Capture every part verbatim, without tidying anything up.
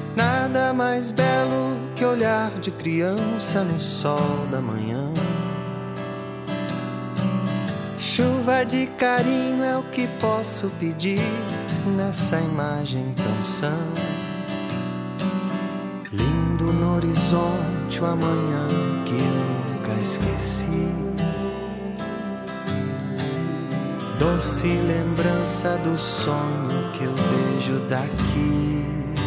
Nada mais belo que olhar de criança no sol da manhã. Chuva de carinho é o que posso pedir nessa imagem tão sã. Lindo no horizonte o amanhã que eu nunca esqueci. Doce lembrança do sonho que eu vejo daqui.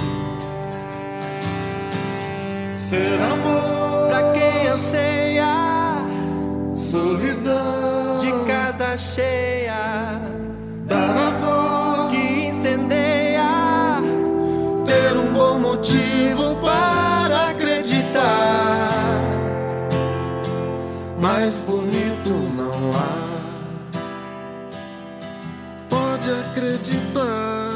Ser amor pra quem anseia, solidão de casa cheia, dar a voz que incendeia, ter um bom motivo para acreditar. Mais bonito não há. Pode acreditar,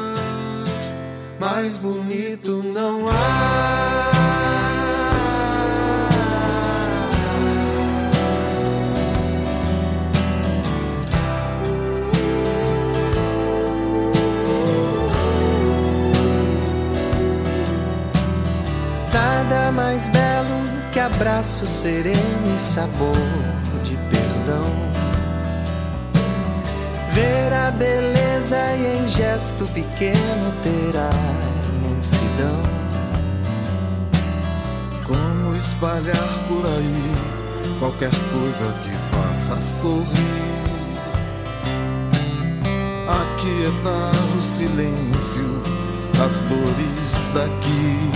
mais bonito não há. Nada mais belo que abraço sereno e sabor de perdão. Ver a beleza e em gesto pequeno ter a imensidão. Como espalhar por aí qualquer coisa que faça sorrir. Aquietar o silêncio, as dores daqui.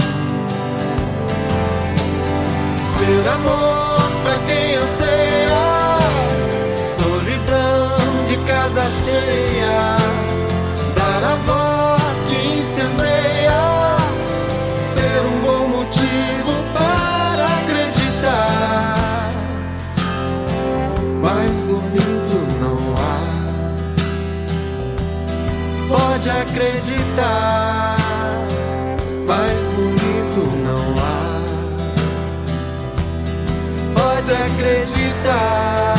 Ser amor pra quem anseia, solidão de casa cheia, dar a voz que incendeia, ter um bom motivo para acreditar. Mais bonito não há. Pode acreditar, mais bonito não há. Pode acreditar.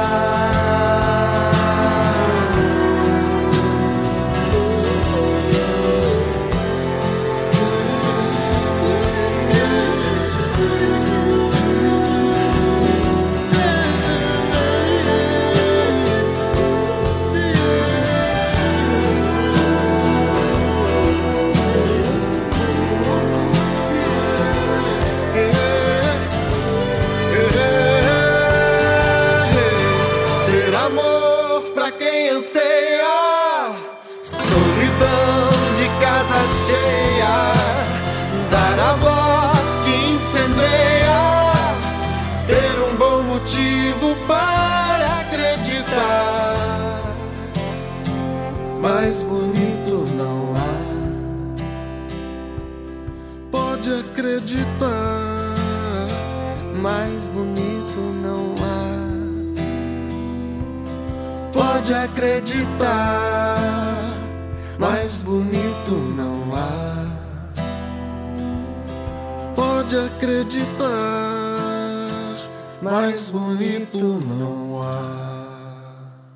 Cheia, dar a voz que incendeia, ter um bom motivo para acreditar. Mais bonito não há. Pode acreditar. Mais bonito não há. Pode acreditar. Mais bonito não há. Pode acreditar, mais bonito não há.